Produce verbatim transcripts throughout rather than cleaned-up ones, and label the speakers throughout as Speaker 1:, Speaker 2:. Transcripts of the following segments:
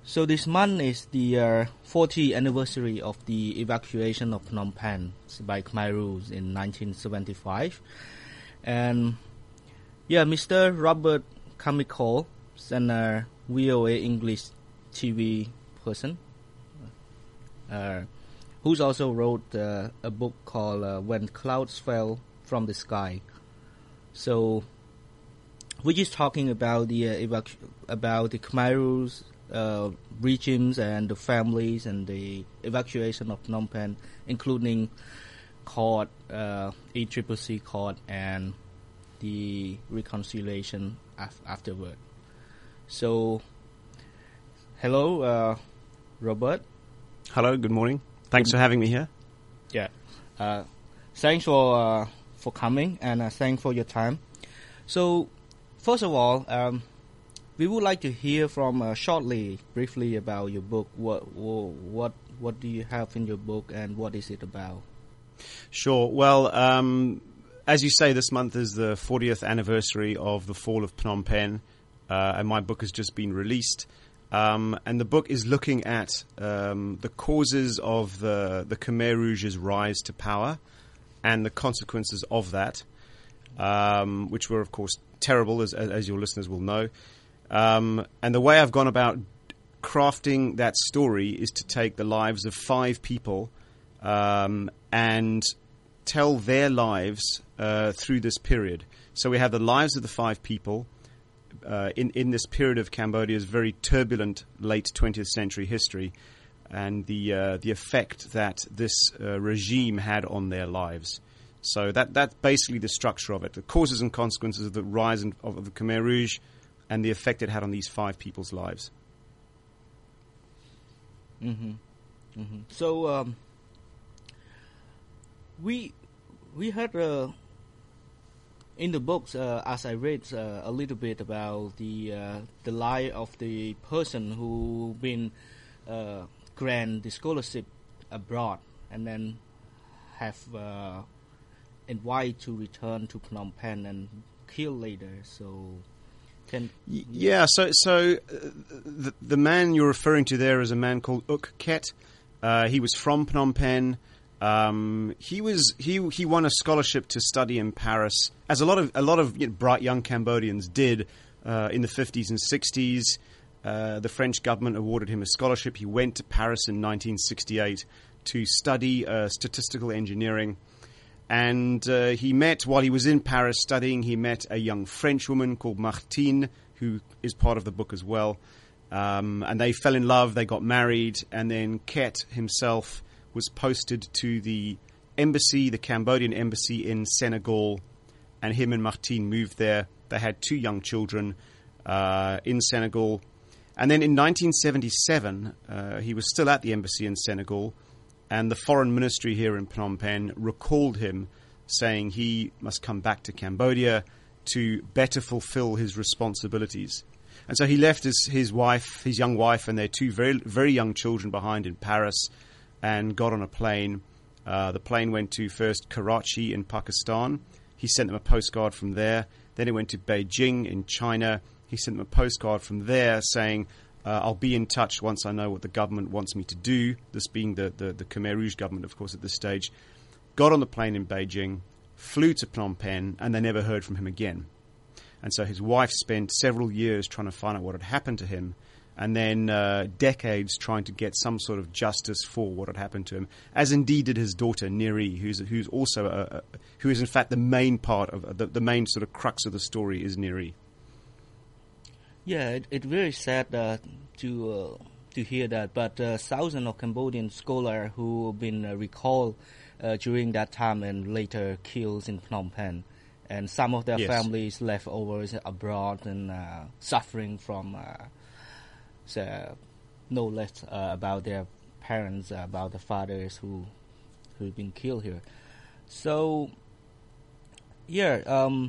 Speaker 1: So this month is the uh, fortieth anniversary of the evacuation of Phnom Penh by Khmer Rouge in nineteen seventy-five. And yeah, Mister Robert Carmichael, and a V O A English T V person, uh, who's also wrote uh, a book called uh, When Clouds Fell from the Sky. So we're just talking about the uh, evac- about the Khmer Rouge uh, regimes and the families and the evacuation of Phnom Penh, including court, uh, E C C C court, and the reconciliation af- afterward. So, hello, uh, Robert.
Speaker 2: Hello, good morning. Thanks for having me here.
Speaker 1: Yeah, uh, thanks for uh, for coming, and uh, thanks for your time. So, first of all, um, we would like to hear from uh, shortly, briefly about your book. What what what do you have in your book, and what is it about?
Speaker 2: Sure. Well, um, as you say, this month is the fortieth anniversary of the fall of Phnom Penh, uh, and my book has just been released. Um, and the book is looking at um, the causes of the, the Khmer Rouge's rise to power and the consequences of that, um, which were, of course, terrible, as, as your listeners will know. Um, and the way I've gone about crafting that story is to take the lives of five people um, and tell their lives uh, through this period. So we have the lives of the five people uh, in, in this period of Cambodia's very turbulent late twentieth century history, and the uh, the effect that this uh, regime had on their lives. So that that's basically the structure of it: the causes and consequences of the rise in, of, of the Khmer Rouge, and the effect it had on these five people's lives.
Speaker 1: Mm-hmm. Mm-hmm. So um, we we had uh, in the books, uh, as I read uh, a little bit about the uh, the life of the person who been uh, grant the scholarship abroad and then have uh, invited to return to Phnom Penh and kill later. So. Can,
Speaker 2: yeah, so so uh, the, the man you're referring to there is a man called Uk Ket. Uh, he was from Phnom Penh. Um, he was he he won a scholarship to study in Paris, as a lot of a lot of you know, bright young Cambodians did uh, in the fifties and sixties. Uh, the French government awarded him a scholarship. He went to Paris in nineteen sixty-eight to study uh, statistical engineering. And uh, he met, while he was in Paris studying, he met a young French woman called Martine, who is part of the book as well. Um, and they fell in love, they got married, and then Ket himself was posted to the embassy, the Cambodian embassy in Senegal, and him and Martine moved there. They had two young children uh, in Senegal. And then in nineteen seventy-seven, uh, he was still at the embassy in Senegal, and the foreign ministry here in Phnom Penh recalled him, saying he must come back to Cambodia to better fulfill his responsibilities. And so he left his, his wife, his young wife, and their two very very young children behind in Paris, and got on a plane. Uh, the plane went to first Karachi in Pakistan. He sent them a postcard from there. Then it went to Beijing in China. He sent them a postcard from there saying, Uh, I'll be in touch once I know what the government wants me to do, this being the, the, the Khmer Rouge government, of course, at this stage. Got on the plane in Beijing, flew to Phnom Penh, and they never heard from him again. And so his wife spent several years trying to find out what had happened to him, and then uh, decades trying to get some sort of justice for what had happened to him, as indeed did his daughter, Neri, who's, who's also, a, a, who is in fact the main part of, the, the main sort of crux of the story is Neri.
Speaker 1: Yeah, it, it's very sad uh, to uh, to hear that. But uh, thousands of Cambodian scholars who have been uh, recalled uh, during that time and later killed in Phnom Penh, and some of their
Speaker 2: yes.
Speaker 1: families left over abroad and uh, suffering from uh, the, no less uh, about their parents, uh, about the fathers who who've been killed here. So, yeah. Um,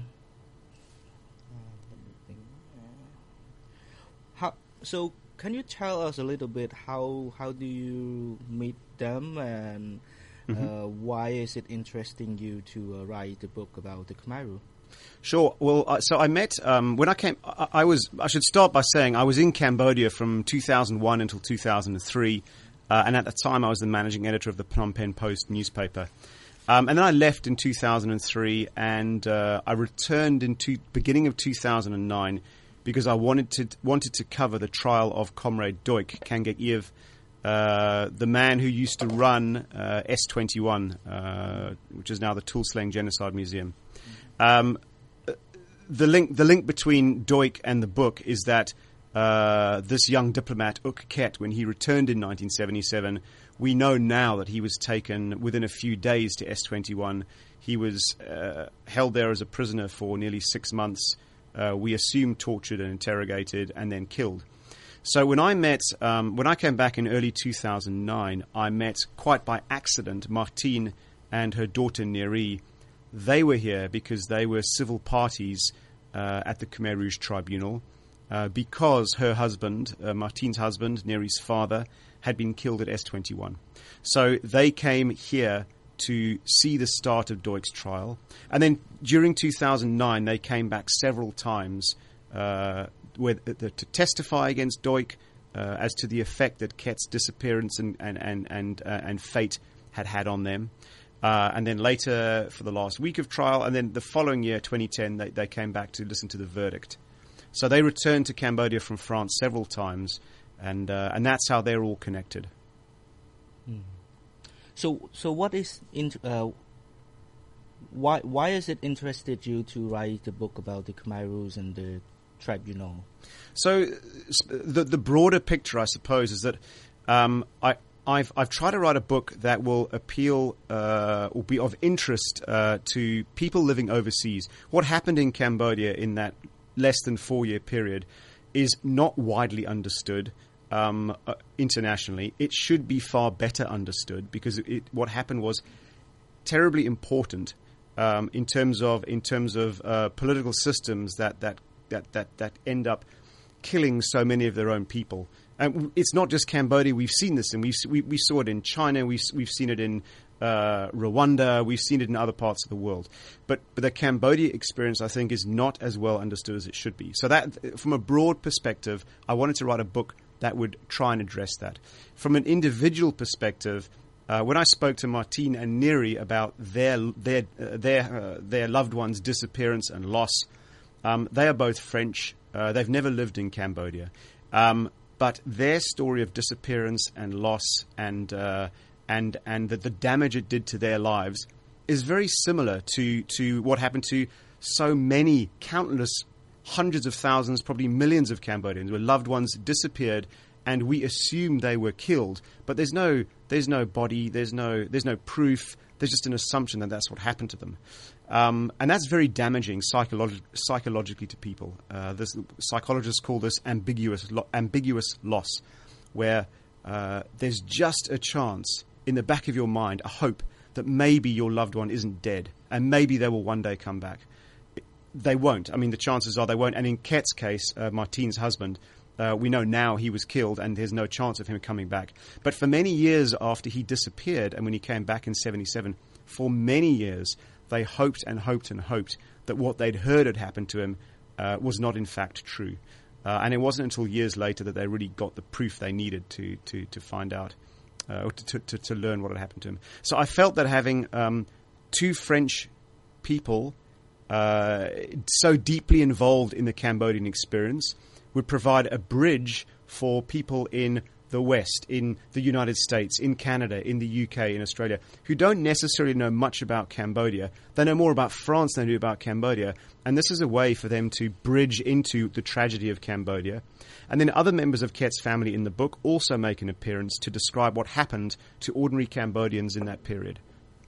Speaker 1: So can you tell us a little bit how how do you meet them, and mm-hmm. uh, why is it interesting you to uh, write the book about the Khmer Rouge?
Speaker 2: Sure. Well, uh, so I met um, when I came. I, I was. I should start by saying I was in Cambodia from two thousand one until two thousand three, uh, and at the time I was the managing editor of the Phnom Penh Post newspaper. Um, and then I left in two thousand three, and uh, I returned in two, beginning of two thousand nine because I wanted to wanted to cover the trial of Comrade Duch Kangek-Yev, uh, the man who used to run uh, S twenty-one, uh, which is now the Tuol Sleng Genocide Museum. Um, The link, the link between Duch and the book is that uh, this young diplomat, Uk Ket, when he returned in nineteen seventy-seven, we know now that he was taken within a few days to S twenty-one. He was uh, held there as a prisoner for nearly six months. Uh, we assume tortured and interrogated and then killed. So when I met, um, when I came back in early two thousand nine, I met quite by accident Martine and her daughter Neri. They were here because they were civil parties uh, at the Khmer Rouge Tribunal uh, because her husband, uh, Martine's husband, Neri's father, had been killed at S twenty-one. So they came here to see the start of Duch's trial. And then during two thousand nine, they came back several times uh, with, uh, to testify against Duch uh, as to the effect that Ket's disappearance and, and, and, and, uh, and fate had had on them. Uh, and then later for the last week of trial, and then the following year, twenty ten, they, they came back to listen to the verdict. So they returned to Cambodia from France several times, and uh, and that's how they're all connected.
Speaker 1: Mm. So, so what is in, uh, why why has it interested you to write a book about the Khmer Rouge and the tribunal?
Speaker 2: So the the broader picture, I suppose, is that um, I. I've I've tried to write a book that will appeal uh, or be of interest uh, to people living overseas. What happened in Cambodia in that less than four year period is not widely understood um, uh, internationally. It should be far better understood because it, what happened was terribly important um, in terms of in terms of uh, political systems that that, that that that end up killing so many of their own people. And it's not just Cambodia. We've seen this, and we we, we saw it in China. We we've seen it in uh, Rwanda. We've seen it in other parts of the world. But but the Cambodia experience, I think, is not as well understood as it should be. So that, from a broad perspective, I wanted to write a book that would try and address that. From an individual perspective, uh, when I spoke to Martine and Neri about their their uh, their uh, their loved ones' disappearance and loss, um, they are both French. Uh, they've never lived in Cambodia. Um, But their story of disappearance and loss and uh, and and the, the damage it did to their lives is very similar to, to what happened to so many, countless, hundreds of thousands, probably millions of Cambodians, where loved ones disappeared and we assume they were killed. But there's no there's no body, there's no there's no proof. There's just an assumption that that's what happened to them. Um, and that's very damaging psycholog- psychologically to people. Uh, this, psychologists call this ambiguous lo- ambiguous loss, where uh, there's just a chance in the back of your mind, a hope that maybe your loved one isn't dead, and maybe they will one day come back. They won't. I mean, the chances are they won't. And in Ket's case, uh, Martine's husband, uh, we know now he was killed, and there's no chance of him coming back. But for many years after he disappeared, and when he came back in seventy-seven, for many years, they hoped and hoped and hoped that what they'd heard had happened to him uh, was not in fact true. Uh, and it wasn't until years later that they really got the proof they needed to to, to find out, uh, or to, to, to learn what had happened to him. So I felt that having um, two French people uh, so deeply involved in the Cambodian experience would provide a bridge for people in the West, in the United States, in Canada, in the U K, in Australia, who don't necessarily know much about Cambodia. They know more about France than they do about Cambodia. And this is a way for them to bridge into the tragedy of Cambodia. And then other members of Ket's family in the book also make an appearance to describe what happened to ordinary Cambodians in that period.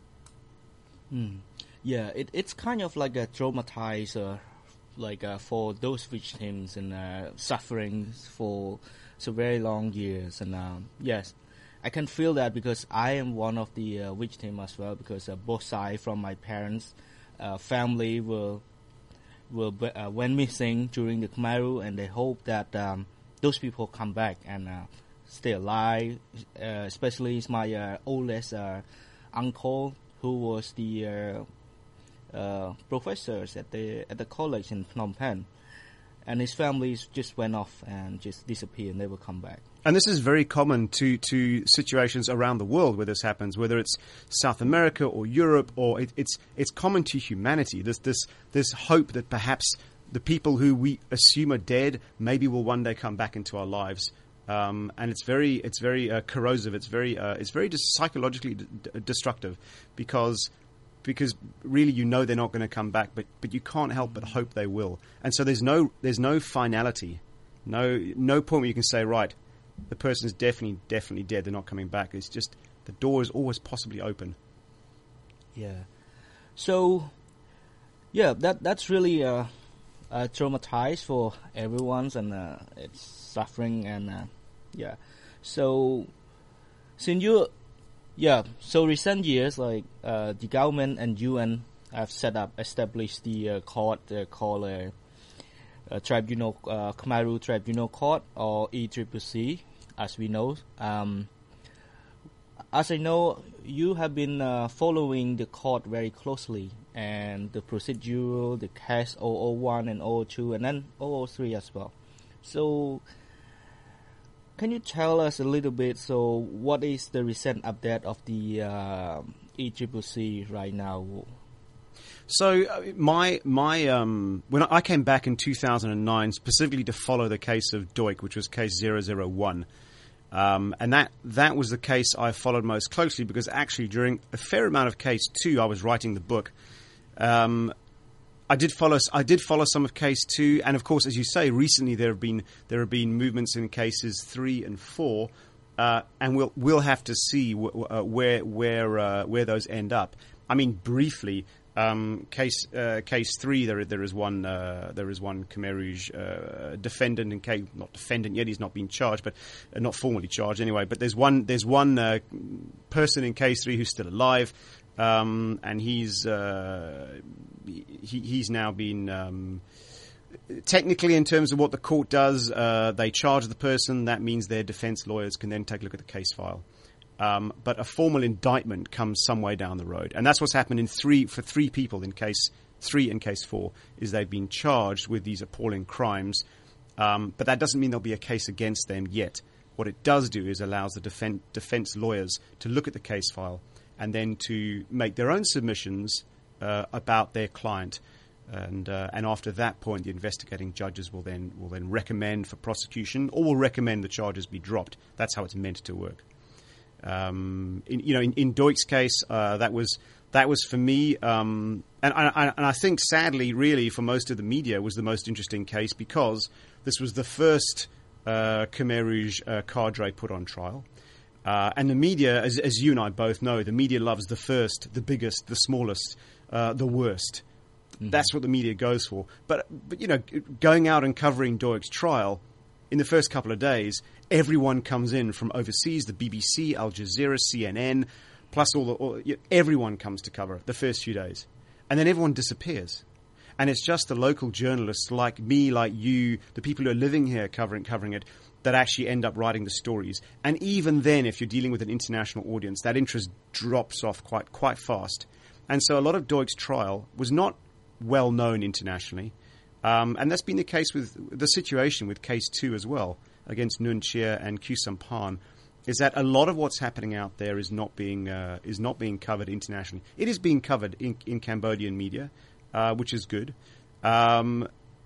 Speaker 1: Mm. Yeah, it, it's kind of like a traumatizer, like uh, for those victims and uh, suffering for so very long years. And um, yes, I can feel that because I am one of the uh, victims as well, because uh, both sides from my parents' uh, family were were uh, went missing during the Khmer Rouge, and they hope that um, those people come back and uh, stay alive. Uh, especially my uh, oldest uh, uncle, who was the uh, uh, professors at the at the college in Phnom Penh, and his families just went off and just disappeared, never come back.
Speaker 2: And this is very common to, to situations around the world where this happens, whether it's South America or Europe, or it, it's it's common to humanity. This this this hope that perhaps the people who we assume are dead maybe will one day come back into our lives, um, and it's very it's very uh, corrosive. It's very uh, it's very just psychologically d- d- destructive, because because really you know they're not going to come back, but but you can't help but hope they will. And so there's no there's no finality, no no point where you can say, right, the person is definitely, definitely dead. They're not coming back. It's just the door is always possibly open.
Speaker 1: Yeah. So, yeah, that that's really uh, uh, traumatized for everyone, and uh, it's suffering, and uh, yeah. So, since you, yeah, so recent years, like uh, the government and U N have set up, established the uh, court uh, called uh, uh, Tribunal, uh, Khmer Rouge Tribunal Court, or E C C C. As we know, um, as I know, you have been uh, following the court very closely, and the procedural, the case zero zero one and zero zero two, and then zero zero three as well. So, can you tell us a little bit? So, what is the recent update of the uh, E C C C right now?
Speaker 2: So uh, my my um, when I came back in two thousand nine specifically to follow the case of Duch, which was case zero zero one. Um, and that, that was the case I followed most closely, because actually during a fair amount of case two, I was writing the book. Um, I did follow I did follow some of case two, and of course, as you say, recently there have been there have been movements in cases three and four, uh, and we'll we'll have to see w- uh, where where uh, where those end up. I mean, briefly. Um, case uh, case three, there there is one uh, there is one Khmer Rouge uh, defendant in case not defendant yet, he's not been charged, but uh, not formally charged anyway. But there's one there's one uh, person in case three who's still alive, um, and he's uh, he, he's now been um, technically, in terms of what the court does, uh, they charge the person. That means their defense lawyers can then take a look at the case file. Um, but a formal indictment comes some way down the road. And that's what's happened in three for three people in case three and case four, is they've been charged with these appalling crimes. Um, but that doesn't mean there'll be a case against them yet. What it does do is allows the defen- defense lawyers to look at the case file and then to make their own submissions uh, about their client. And uh, and after that point, the investigating judges will then will then recommend for prosecution, or will recommend the charges be dropped. That's how it's meant to work. Um, in, you know, in, in Duch's case, uh, that was that was for me, um, and, I, and I think sadly, really, for most of the media, was the most interesting case, because this was the first uh, Khmer Rouge uh, cadre put on trial, uh, and the media, as, as you and I both know, the media loves the first, the biggest, the smallest, uh, the worst. Mm-hmm. That's what the media goes for. But but you know, going out and covering Duch's trial, in the first couple of days, everyone comes in from overseas, the B B C, Al Jazeera, C N N, plus all the, all, everyone comes to cover it the first few days. And then everyone disappears. And it's just the local journalists like me, like you, the people who are living here covering covering it, that actually end up writing the stories. And even then, if you're dealing with an international audience, that interest drops off quite quite fast. And so a lot of Duch's trial was not well known internationally. Um, and that's been the case with the situation with case two as well, against Nuon Chea and Khieu Samphan, is that a lot of what's happening out there is not being uh, is not being covered internationally. It is being covered in, in Cambodian media, uh, which is good, um,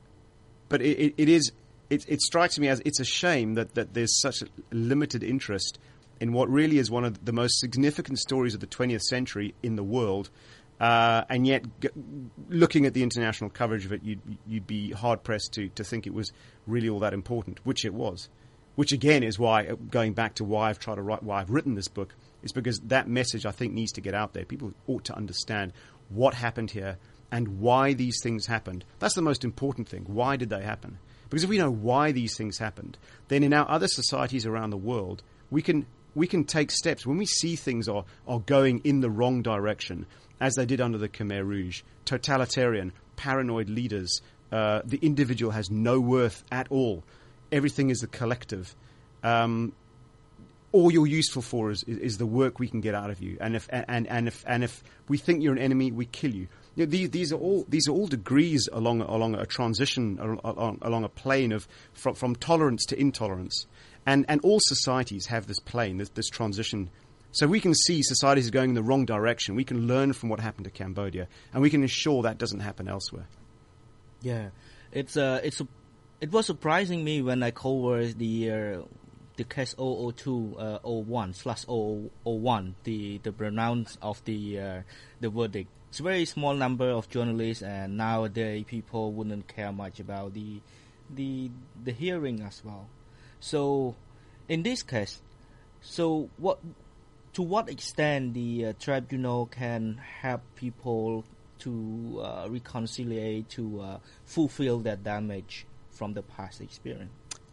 Speaker 2: but it, it, it is it, it strikes me as it's a shame that, that there's such a limited interest in what really is one of the most significant stories of the twentieth century in the world. Uh, and yet, g- looking at the international coverage of it, you'd, you'd be hard-pressed to, to think it was really all that important, which it was. Which, again, is why, going back to why I've tried to write, why I've written this book, is because that message, I think, needs to get out there. People ought to understand what happened here and why these things happened. That's the most important thing. Why did they happen? Because if we know why these things happened, then in our other societies around the world, we can we can take steps. When we see things are, are going in the wrong direction, as they did under the Khmer Rouge, totalitarian, paranoid leaders, uh, the individual has no worth at all. Everything is the collective. Um, all you're useful for is, is, is the work we can get out of you. And if and, and if and if we think you're an enemy, we kill you. You know, these, these are all these are all degrees along along a transition along, along a plane of from, from tolerance to intolerance, and and all societies have this plane, this, this transition. So we can see societies going in the wrong direction. We can learn from what happened to Cambodia, and we can ensure that doesn't happen elsewhere.
Speaker 1: Yeah, it's uh, it's a, it was surprising me when I covered the uh, the case zero zero two uh, zero one slash zero zero one, the the pronounce of the uh, the verdict. It's a very small number of journalists, and nowadays people wouldn't care much about the the the hearing as well. So, in this case, so what to what extent the uh, tribunal can help people to uh, reconcile, to uh, fulfill that damage from the past experience?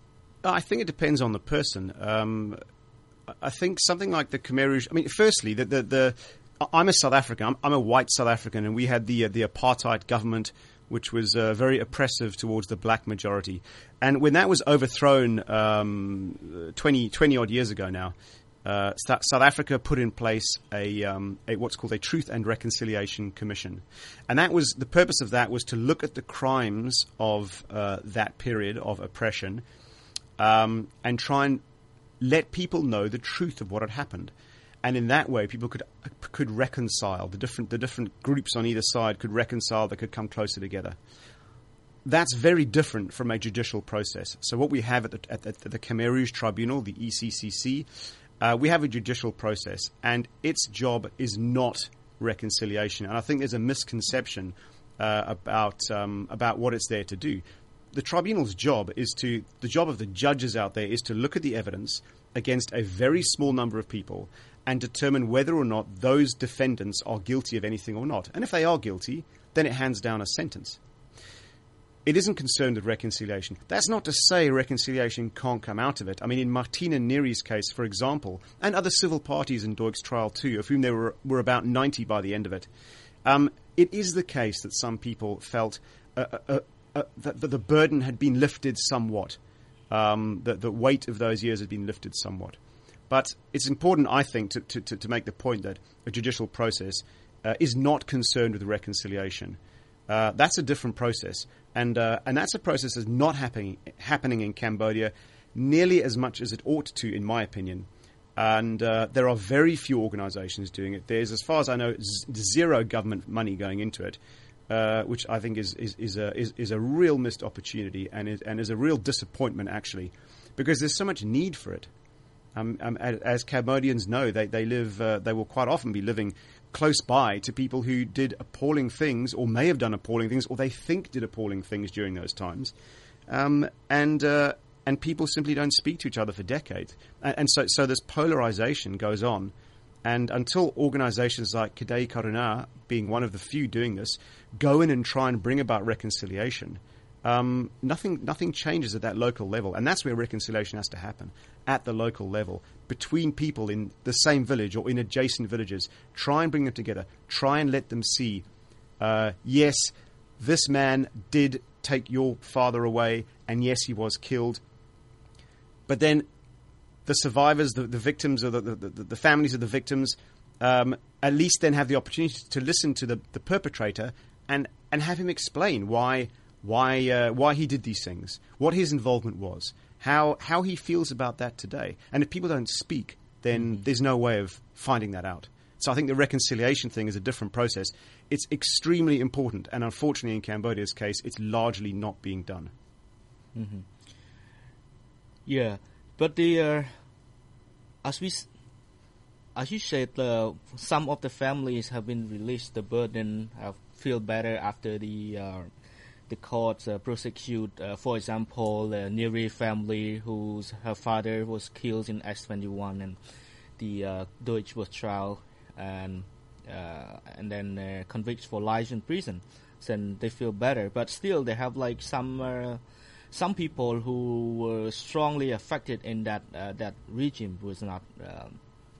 Speaker 2: I think it depends on the person. Um, I think something like the Khmer Rouge. I mean, firstly, the the, the I'm a South African. I'm, I'm a white South African, and we had the uh, the apartheid government, which was uh, very oppressive towards the black majority. And when that was overthrown um, twenty, twenty odd years ago now, uh, South Africa put in place a, um, a what's called a Truth and Reconciliation Commission, and that was the purpose of that was to look at the crimes of uh, that period of oppression, um, and try and let people know the truth of what had happened. And in that way, people could could reconcile. The different the different groups on either side could reconcile. They could come closer together. That's very different from a judicial process. So what we have at the, at the, at the Khmer Rouge Tribunal, the E C C C, uh, we have a judicial process, and its job is not reconciliation. And I think there's a misconception uh, about um, about what it's there to do. The tribunal's job is to the job of the judges out there is to look at the evidence against a very small number of people and determine whether or not those defendants are guilty of anything or not. And if they are guilty, then it hands down a sentence. It isn't concerned with reconciliation. That's not to say reconciliation can't come out of it. I mean, in Martina Neri's case, for example, and other civil parties in Duyk's trial too, of whom there were, were about ninety by the end of it, um, it is the case that some people felt uh, uh, uh, that, that the burden had been lifted somewhat. Um, that the weight of those years had been lifted somewhat. But it's important, I think, to, to, to make the point that a judicial process uh, is not concerned with reconciliation. Uh, that's a different process. And uh, and that's a process that's not happening, happening in Cambodia nearly as much as it ought to, in my opinion. And uh, there are very few organizations doing it. There's, as far as I know, z- zero government money going into it. Uh, which I think is is is a is, is a real missed opportunity and is and is a real disappointment actually, because there's so much need for it. Um, um, as Cambodians know, they they live uh, they will quite often be living close by to people who did appalling things or may have done appalling things or they think did appalling things during those times, um, and uh, and people simply don't speak to each other for decades, and, and so so this polarization goes on. And until organizations like Kedai Karuna, being one of the few doing this, go in and try and bring about reconciliation, um, nothing nothing changes at that local level. And that's where reconciliation has to happen, at the local level, between people in the same village or in adjacent villages. Try and bring them together. Try and let them see, uh, yes, this man did take your father away, and yes, he was killed. But then the survivors, the, the victims, or the, the, the, the families of the victims, um, at least then have the opportunity to listen to the, the perpetrator and, and have him explain why why uh, why he did these things, what his involvement was, how how he feels about that today. And if people don't speak, then mm-hmm. there's no way of finding that out. So I think the reconciliation thing is a different process. It's extremely important, and unfortunately in Cambodia's case, it's largely not being done.
Speaker 1: Mm-hmm. Yeah, but the uh, as we as you said, uh, some of the families have been released. The burden have feel better after the uh, the courts uh, prosecute. Uh, for example, the Neri family, whose her father was killed in X twenty-one, and the uh, Duych was trial and uh, and then uh, convicted for life in prison. Then they feel better, but still they have like some. Uh, Some people who were strongly affected in that uh, that regime was not um,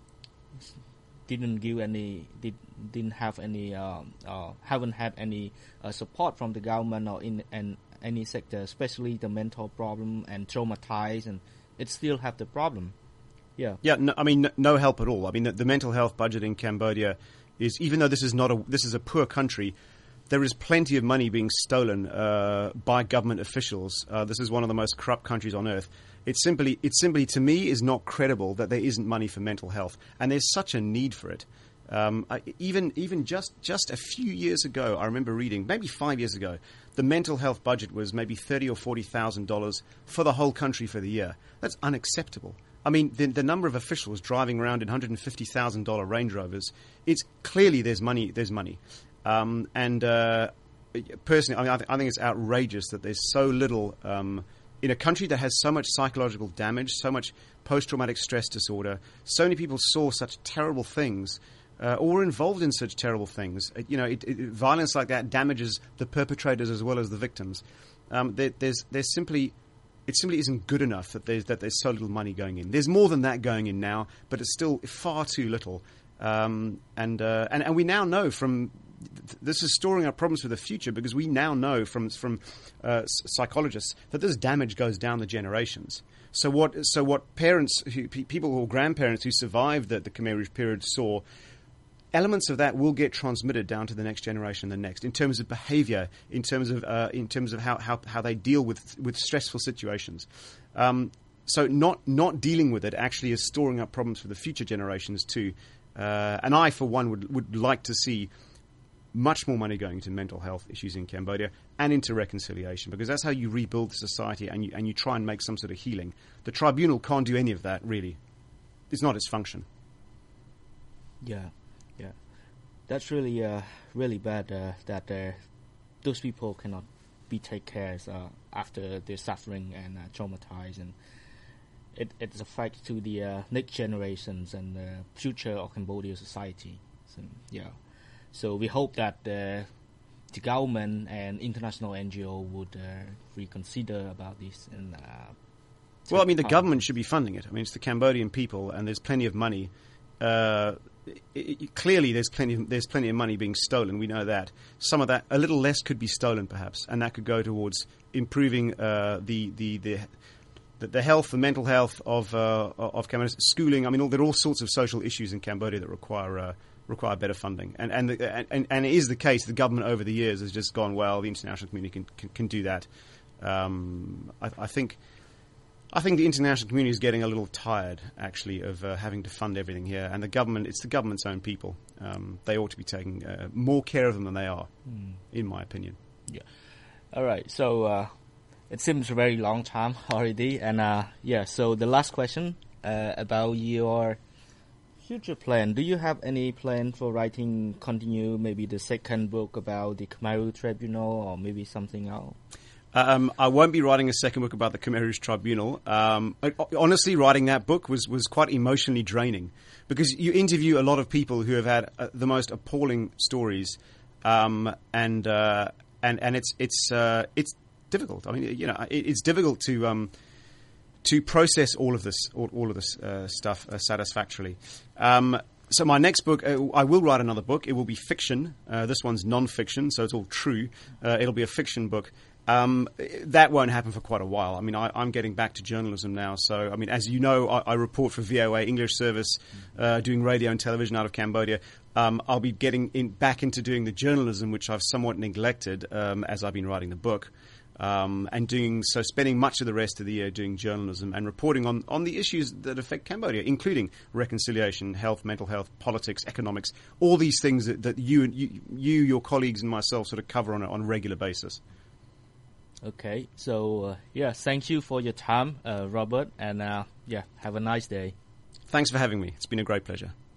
Speaker 1: didn't give any did didn't have any uh, uh, haven't had any uh, support from the government or in and any sector, especially the mental problem and traumatized, and it still have the problem. Yeah,
Speaker 2: yeah. No, I mean, no, no help at all. I mean, the, the mental health budget in Cambodia is, even though this is not a this is a poor country. there is plenty of money being stolen uh, by government officials. Uh, this is one of the most corrupt countries on earth. It's simply, it simply, to me, is not credible that there isn't money for mental health, and there's such a need for it. Um, I, even even just, just a few years ago, I remember reading, maybe five years ago, the mental health budget was maybe thirty or forty thousand dollars for the whole country for the year. That's unacceptable. I mean, the, the number of officials driving around in one hundred fifty thousand dollars Range Rovers, it's clearly there's money. There's money, um, and uh, personally, I mean, I, th- I think it's outrageous that there's so little. Um, In a country that has so much psychological damage, so much post-traumatic stress disorder, so many people saw such terrible things, uh, or were involved in such terrible things. Uh, you know, it, it, violence like that damages the perpetrators as well as the victims. Um, there, there's, there's simply, it simply isn't good enough that there's that there's so little money going in. There's more than that going in now, but it's still far too little. Um, and, uh, and and we now know from. This is storing up problems for the future because we now know from from uh, psychologists that this damage goes down the generations. So what so what parents, who, people or grandparents who survived the, the Khmer Rouge period saw, elements of that will get transmitted down to the next generation and the next in terms of behaviour, in terms of uh, in terms of how, how, how they deal with with stressful situations. Um, so not not dealing with it actually is storing up problems for the future generations too. Uh, and I, for one, would would like to see much more money going into mental health issues in Cambodia and into reconciliation, because that's how you rebuild the society and you, and you try and make some sort of healing. The tribunal can't do any of that, really. It's not its function.
Speaker 1: Yeah, yeah. That's really, uh, really bad uh, that uh, those people cannot be taken care of uh, after they're suffering and uh, traumatized. And it, it's a fight to the uh, next generations and the future of Cambodia society. So, yeah. So we hope that uh, the government and international N G O would uh, reconsider about this. And, uh,
Speaker 2: well, I mean, the government should be funding it. I mean, it's the Cambodian people, and there's plenty of money. Uh, it, it, clearly, there's plenty of, there's plenty of money being stolen. We know that. Some of that, a little less, could be stolen, perhaps, and that could go towards improving uh, the the the. The, the health, the mental health of uh, of Cambodia, schooling. I mean, all, there are all sorts of social issues in Cambodia that require uh, require better funding. And and, the, and and it is the case. The government over the years has just gone, well, the international community can can, can do that. Um, I, I think I think the international community is getting a little tired, actually, of uh, having to fund everything here. And the government, it's the government's own people. Um, they ought to be taking uh, more care of them than they are, mm. in my opinion.
Speaker 1: Yeah. All right. So. Uh It seems a very long time already, and uh, yeah. So the last question uh, about your future plan. Do you have any plan for writing, continue maybe the second book about the Khmer Rouge Tribunal, or maybe something else?
Speaker 2: Um, I won't be writing a second book about the Khmer Rouge Tribunal. Um, honestly, writing that book was, was quite emotionally draining, because you interview a lot of people who have had uh, the most appalling stories, um, and uh, and and it's it's uh, it's. difficult. I mean, you know, it, it's difficult to um, to process all of this, all, all of this uh, stuff uh, satisfactorily. Um, so my next book, uh, I will write another book. It will be fiction. Uh, this one's non-fiction, so it's all true. Uh, it'll be a fiction book. Um, that won't happen for quite a while. I mean, I, I'm getting back to journalism now. So, I mean, as you know, I, I report for V O A English service, uh, doing radio and television out of Cambodia. Um, I'll be getting in, back into doing the journalism, which I've somewhat neglected um, as I've been writing the book. Um, and doing so, spending much of the rest of the year doing journalism and reporting on, on the issues that affect Cambodia, including reconciliation, health, mental health, politics, economics, all these things that, that you, you, you, your colleagues, and myself sort of cover on a, on a regular basis.
Speaker 1: Okay, so uh, yeah, thank you for your time, uh, Robert, and uh, yeah, have a nice day.
Speaker 2: Thanks for having me. It's been a great pleasure.